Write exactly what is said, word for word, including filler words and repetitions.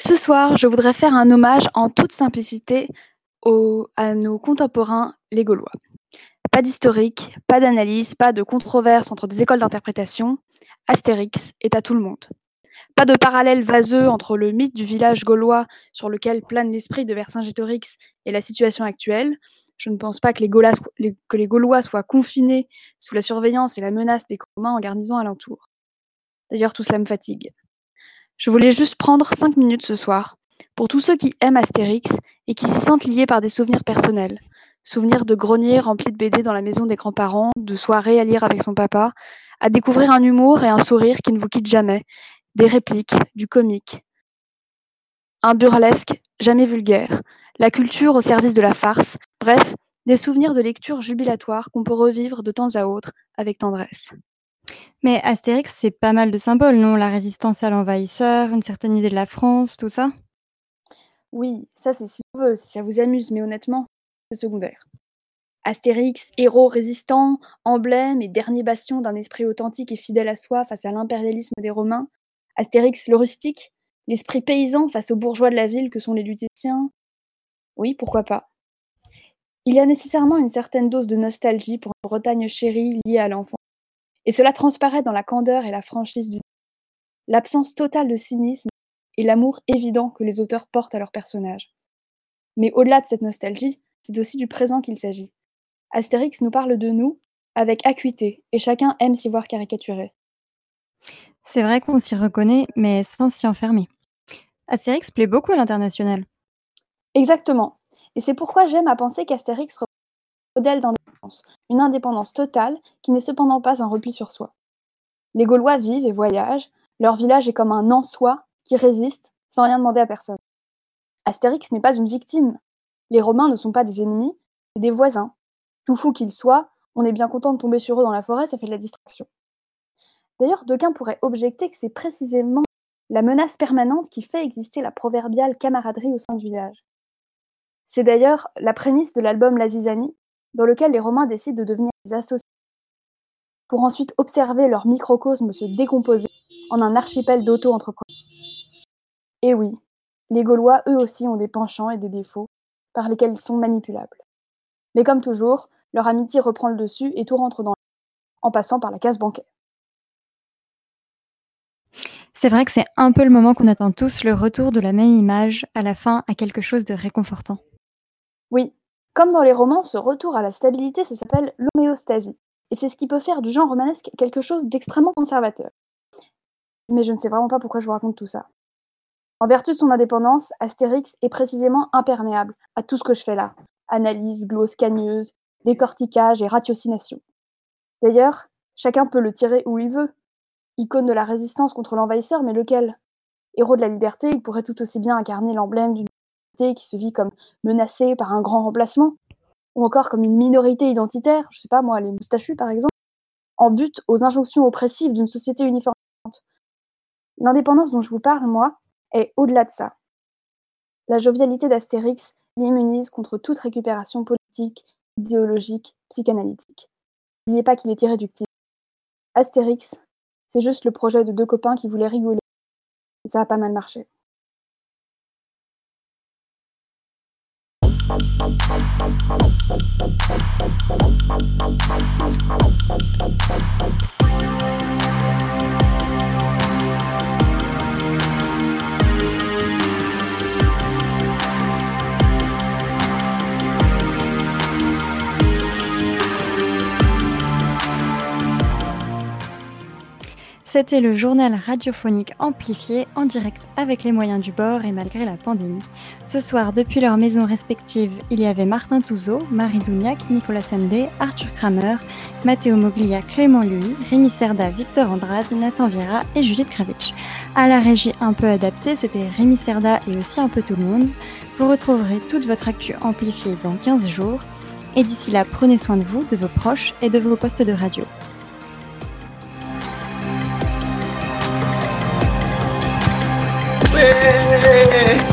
Ce soir, je voudrais faire un hommage en toute simplicité aux, à nos contemporains, les Gaulois. Pas d'historique, pas d'analyse, pas de controverse entre des écoles d'interprétation. Astérix est à tout le monde. Pas de parallèle vaseux entre le mythe du village gaulois sur lequel plane l'esprit de Vercingétorix et la situation actuelle. Je ne pense pas que les, Gaulois, les, que les Gaulois soient confinés sous la surveillance et la menace des Romains en garnison alentour. D'ailleurs, tout cela me fatigue. Je voulais juste prendre cinq minutes ce soir pour tous ceux qui aiment Astérix et qui s'y sentent liés par des souvenirs personnels. Souvenirs de greniers remplis de B D dans la maison des grands-parents, de soirées à lire avec son papa, à découvrir un humour et un sourire qui ne vous quittent jamais, des répliques, du comique. Un burlesque, jamais vulgaire, la culture au service de la farce, bref, des souvenirs de lecture jubilatoires qu'on peut revivre de temps à autre avec tendresse. Mais Astérix, c'est pas mal de symboles, non? La résistance à l'envahisseur, une certaine idée de la France, tout ça? Oui, ça c'est si on veut, si ça vous amuse, mais honnêtement, c'est secondaire. Astérix, héros résistant, emblème et dernier bastion d'un esprit authentique et fidèle à soi face à l'impérialisme des Romains. Astérix, le rustique, l'esprit paysan face aux bourgeois de la ville que sont les Lutétiens. Oui, pourquoi pas. Il y a nécessairement une certaine dose de nostalgie pour une Bretagne chérie liée à l'enfant. Et cela transparaît dans la candeur et la franchise du l'absence totale de cynisme et l'amour évident que les auteurs portent à leurs personnages. Mais au-delà de cette nostalgie, c'est aussi du présent qu'il s'agit. Astérix nous parle de nous avec acuité, et chacun aime s'y voir caricaturé. C'est vrai qu'on s'y reconnaît, mais sans s'y enfermer. Astérix plaît beaucoup à l'international. Exactement. Et c'est pourquoi j'aime à penser qu'Astérix représente un modèle d'indépendance, une indépendance totale qui n'est cependant pas un repli sur soi. Les Gaulois vivent et voyagent, leur village est comme un en-soi qui résiste sans rien demander à personne. Astérix n'est pas une victime. Les Romains ne sont pas des ennemis, mais des voisins. Tout fou qu'ils soient, on est bien content de tomber sur eux dans la forêt, ça fait de la distraction. D'ailleurs, d'aucuns pourraient objecter que c'est précisément la menace permanente qui fait exister la proverbiale camaraderie au sein du village. C'est d'ailleurs la prémisse de l'album La Zizanie, dans lequel les Romains décident de devenir des associés, pour ensuite observer leur microcosme se décomposer en un archipel d'auto-entrepreneurs. Et oui, les Gaulois, eux aussi, ont des penchants et des défauts par lesquels ils sont manipulables. Mais comme toujours, leur amitié reprend le dessus et tout rentre dans l'ordre, en passant par la case bancaire. C'est vrai que c'est un peu le moment qu'on attend tous, le retour de la même image, à la fin, à quelque chose de réconfortant. Oui, comme dans les romans, ce retour à la stabilité, ça s'appelle l'homéostasie. Et c'est ce qui peut faire du genre romanesque quelque chose d'extrêmement conservateur. Mais je ne sais vraiment pas pourquoi je vous raconte tout ça. En vertu de son indépendance, Astérix est précisément imperméable à tout ce que je fais là. Analyse, glose cagneuse, décortiquage et ratiocination. D'ailleurs, chacun peut le tirer où il veut. Icône de la résistance contre l'envahisseur, mais lequel? Héros de la liberté, il pourrait tout aussi bien incarner l'emblème d'une minorité qui se vit comme menacée par un grand remplacement, ou encore comme une minorité identitaire, je sais pas moi, les moustachus par exemple, en butte aux injonctions oppressives d'une société uniformisante. L'indépendance dont je vous parle, moi, est au-delà de ça. La jovialité d'Astérix l'immunise contre toute récupération politique, idéologique, psychanalytique. N'oubliez pas qu'il est irréductible. Astérix, c'est juste le projet de deux copains qui voulaient rigoler. Et ça a pas mal marché. C'était le journal radiophonique amplifié en direct avec les moyens du bord et malgré la pandémie. Ce soir, depuis leurs maisons respectives, il y avait Martin Touzeau, Marie Douniac, Nicolas Sendé, Arthur Kramer, Matteo Moglia, Clément Louis, Rémi Cerda, Victor Andrade, Nathan Viera et Judith Kravitch. À la régie un peu adaptée, c'était Rémi Cerda et aussi un peu tout le monde. Vous retrouverez toute votre actu amplifiée dans quinze jours. Et d'ici là, prenez soin de vous, de vos proches et de vos postes de radio. Ouais.